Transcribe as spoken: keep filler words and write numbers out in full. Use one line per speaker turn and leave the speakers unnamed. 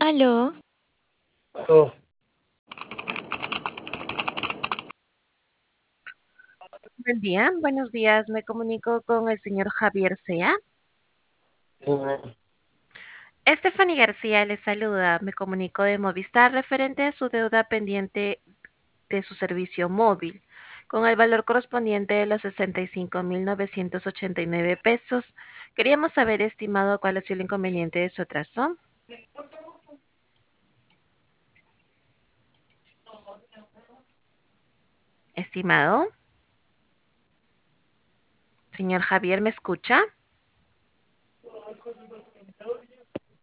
Aló,
Oh,
Buen día, buenos días. Me comunico con el señor Javier Sea.
dime.
Stephanie García le saluda. Me comunico de Movistar referente a su deuda pendiente de su servicio móvil, con el valor correspondiente de los sesenta y cinco mil novecientos ochenta y nueve pesos. Queríamos saber, estimado, cuál ha sido el inconveniente de su atraso. Estimado, señor Javier, ¿me escucha?